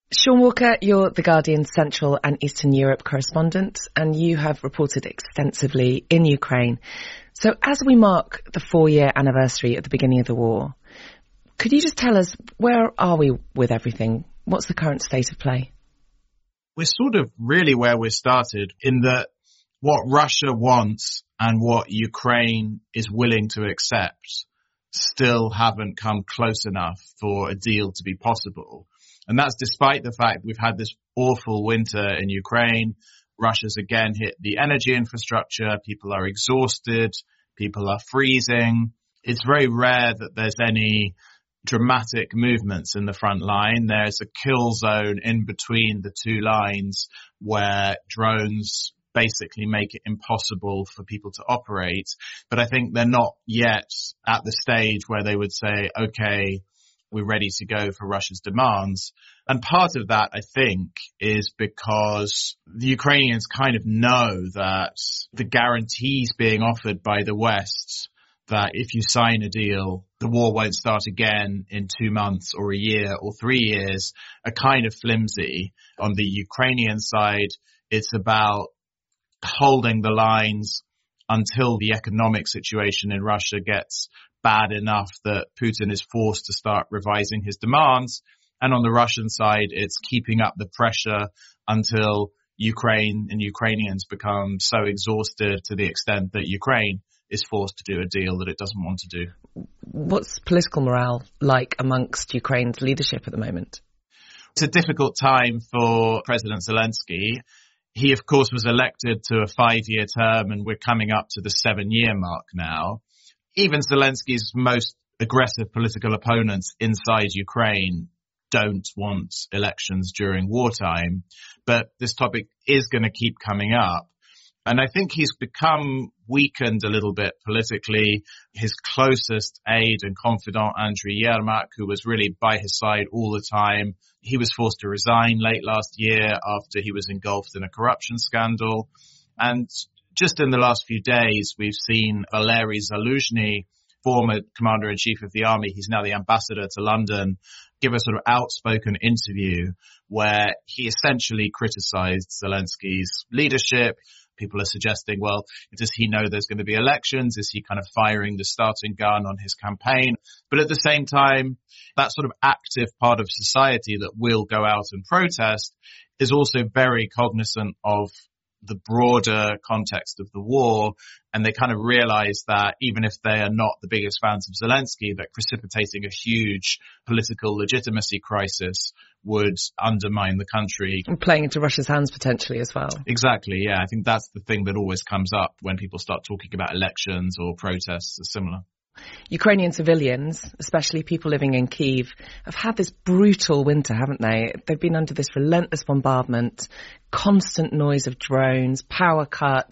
Sean Walker, you're The Guardian's Central and Eastern Europe correspondent, and you have reported extensively in Ukraine. So as we mark the 4-year anniversary at the beginning of the war, could you just tell us, where are we with everything? What's the current state of play? We're sort of really where we started, in that what Russia wants and what Ukraine is willing to accept still haven't come close enough for a deal to be possible. And that's despite the fact we've had this awful winter in Ukraine. Russia's again hit the energy infrastructure. People are exhausted. People are freezing. It's very rare that there's any dramatic movements in the front line. There's a kill zone in between the two lines where drones basically make it impossible for people to operate. But I think they're not yet at the stage where they would say, okay, we're ready to go for Russia's demands. And part of that, I think, is because the Ukrainians kind of know that the guarantees being offered by the West that if you sign a deal, the war won't start again in 2 months or a year or 3 years, are kind of flimsy. On the Ukrainian side, it's about holding the lines until the economic situation in Russia gets bad enough that Putin is forced to start revising his demands. And on the Russian side, it's keeping up the pressure until Ukraine and Ukrainians become so exhausted to the extent that Ukraine is forced to do a deal that it doesn't want to do. What's political morale like amongst Ukraine's leadership at the moment? It's a difficult time for President Zelensky. He, of course, was elected to a 5-year term, and we're coming up to the 7-year mark now. Even Zelensky's most aggressive political opponents inside Ukraine don't want elections during wartime, but this topic is going to keep coming up. And I think he's become weakened a little bit politically. His closest aide and confidant, Andriy Yermak, who was really by his side all the time, he was forced to resign late last year after he was engulfed in a corruption scandal. And just in the last few days, we've seen Valery Zaluzhny, former commander-in-chief of the army, he's now the ambassador to London, give a sort of outspoken interview where he essentially criticized Zelensky's leadership. People are suggesting, well, does he know there's going to be elections? Is he kind of firing the starting gun on his campaign? But at the same time, that sort of active part of society that will go out and protest is also very cognizant of the broader context of the war, and they kind of realize that even if they are not the biggest fans of Zelensky, that precipitating a huge political legitimacy crisis would undermine the country. And playing into Russia's hands potentially as well. Exactly, yeah. I think that's the thing that always comes up when people start talking about elections or protests are similar. Ukrainian civilians, especially people living in Kyiv, have had this brutal winter, haven't they? They've been under this relentless bombardment, constant noise of drones, power cuts.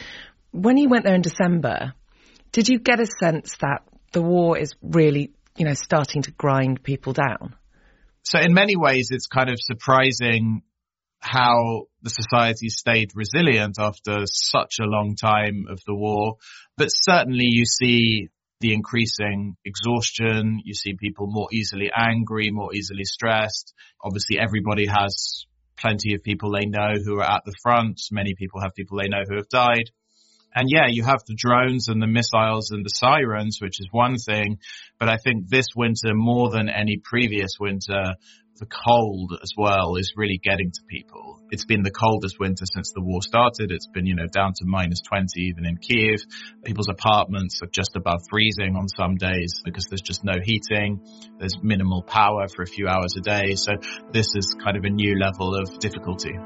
When you went there in December, did you get a sense that the war is really, starting to grind people down? So in many ways, it's kind of surprising how the society stayed resilient after such a long time of the war. But certainly you see the increasing exhaustion. You see people more easily angry, more easily stressed. Obviously, everybody has plenty of people they know who are at the front. Many people have people they know who have died. And yeah, you have the drones and the missiles and the sirens, which is one thing. But I think this winter, more than any previous winter, the cold as well is really getting to people. It's been the coldest winter since the war started. It's been, down to -20 even in Kyiv. People's apartments are just above freezing on some days because there's just no heating. There's minimal power for a few hours a day. So this is kind of a new level of difficulty.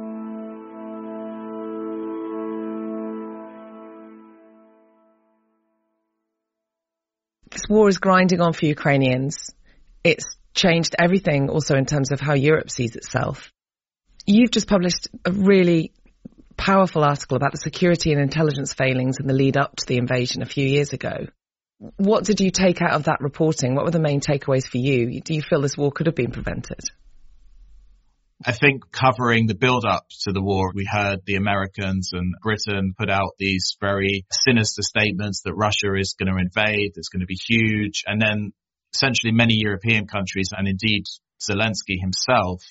This war is grinding on for Ukrainians. It's changed everything also in terms of how Europe sees itself. You've just published a really powerful article about the security and intelligence failings in the lead up to the invasion a few years ago. What did you take out of that reporting? What were the main takeaways for you? Do you feel this war could have been prevented? I think covering the build-up to the war, we heard the Americans and Britain put out these very sinister statements that Russia is going to invade, it's going to be huge. And then essentially many European countries, and indeed Zelensky himself,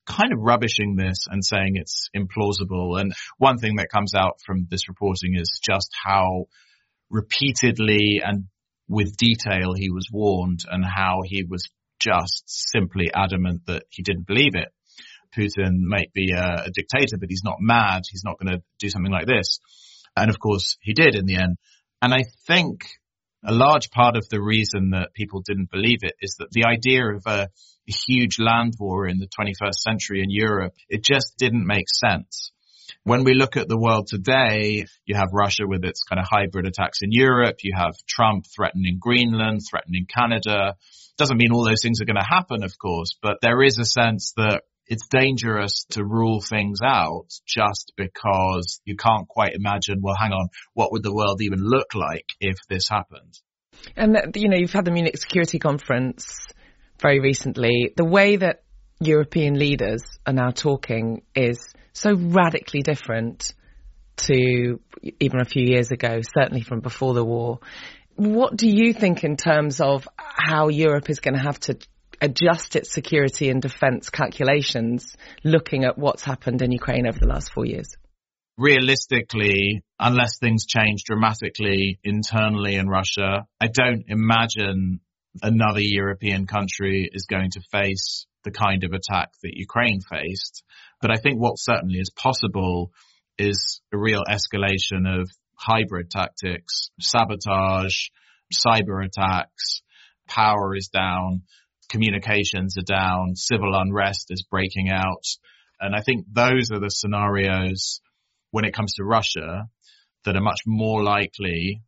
kind of rubbishing this and saying it's implausible. And one thing that comes out from this reporting is just how repeatedly and with detail he was warned, and how he was just simply adamant that he didn't believe it. Putin might be a dictator, but he's not mad. He's not going to do something like this. And of course he did in the end. And I think a large part of the reason that people didn't believe it is that the idea of a huge land war in the 21st century in Europe, it just didn't make sense. When we look at the world today, you have Russia with its kind of hybrid attacks in Europe. You have Trump threatening Greenland, threatening Canada. Doesn't mean all those things are going to happen, of course, but there is a sense that it's dangerous to rule things out just because you can't quite imagine, well, hang on, what would the world even look like if this happened? And, you've had the Munich Security Conference very recently. The way that European leaders are now talking is so radically different to even a few years ago, certainly from before the war. What do you think in terms of how Europe is going to have to adjust its security and defence calculations, looking at what's happened in Ukraine over the last 4 years? Realistically, unless things change dramatically internally in Russia, I don't imagine another European country is going to face the kind of attack that Ukraine faced. But I think what certainly is possible is a real escalation of hybrid tactics, sabotage, cyber attacks, power is down, communications are down, civil unrest is breaking out. And I think those are the scenarios when it comes to Russia that are much more likely.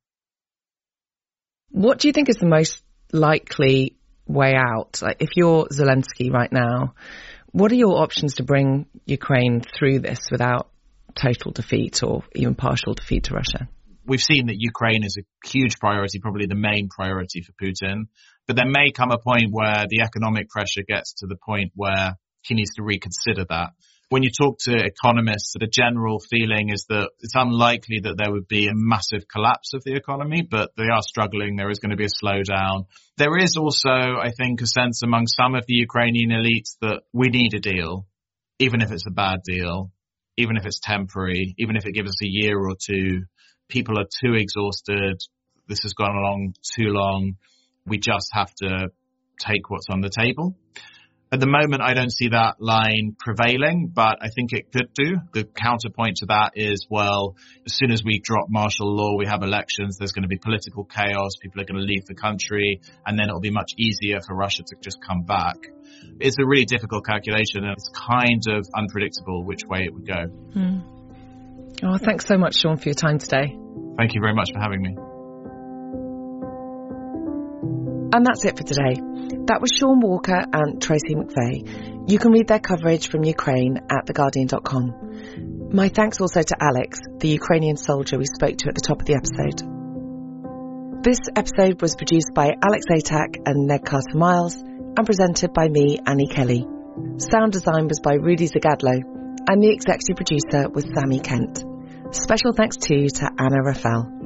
What do you think is the most likely way out? Like, if you're Zelensky right now, what are your options to bring Ukraine through this without total defeat or even partial defeat to Russia? We've seen that Ukraine is a huge priority, probably the main priority for Putin. But there may come a point where the economic pressure gets to the point where he needs to reconsider that. When you talk to economists, the general feeling is that it's unlikely that there would be a massive collapse of the economy, but they are struggling. There is going to be a slowdown. There is also, I think, a sense among some of the Ukrainian elites that we need a deal, even if it's a bad deal, even if it's temporary, even if it gives us a year or two. People are too exhausted. This has gone along too long. We just have to take what's on the table. At the moment, I don't see that line prevailing, but I think it could do. The counterpoint to that is, well, as soon as we drop martial law, we have elections, there's going to be political chaos, people are going to leave the country, and then it'll be much easier for Russia to just come back. It's a really difficult calculation, and it's kind of unpredictable which way it would go. Oh, thanks so much, Sean, for your time today. Thank you very much for having me. And that's it for today. That was Sean Walker and Tracy McVeigh. You can read their coverage from Ukraine at theguardian.com. My thanks also to Alex, the Ukrainian soldier we spoke to at the top of the episode. This episode was produced by Alex Atack and Ned Carter-Miles and presented by me, Annie Kelly. Sound design was by Rudy Zagadlo, and the executive producer was Sammy Kent. Special thanks too to Anna Rafael.